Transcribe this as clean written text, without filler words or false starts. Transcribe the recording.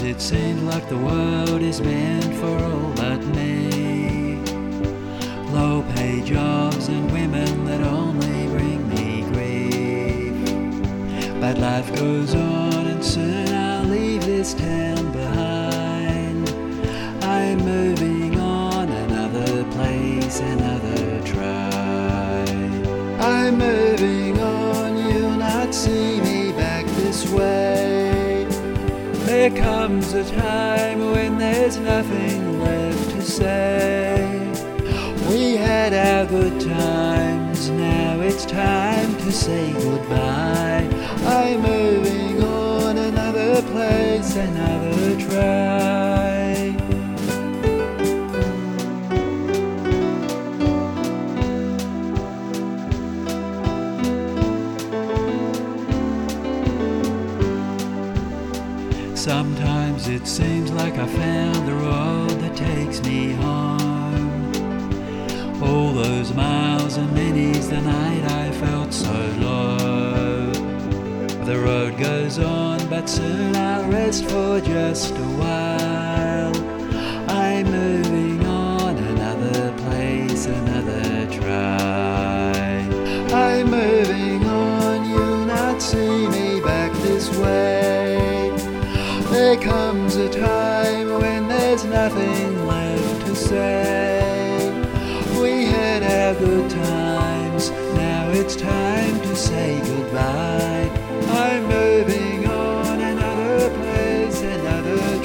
it seems like the world is meant for all but me. Low paid jobs and women that only bring me grief. But life goes on and soon I'll leave this town behind. I'm moving on, another place, another try. I'm moving on, you'll not see me back this way. There comes a time when there's nothing left to say. We had our good times, now it's time to say goodbye. I'm moving on, another place, another try. Sometimes it seems like I found the road that takes me home. All those miles and many's the night I felt so low. The road goes on, but soon I'll rest for just a while. I'm moving on, another place, another try. I'm moving on, you'll not see me back this way. There comes a time when there's nothing left to say. We had our good times, now it's time to say goodbye. I'm moving on, another place, another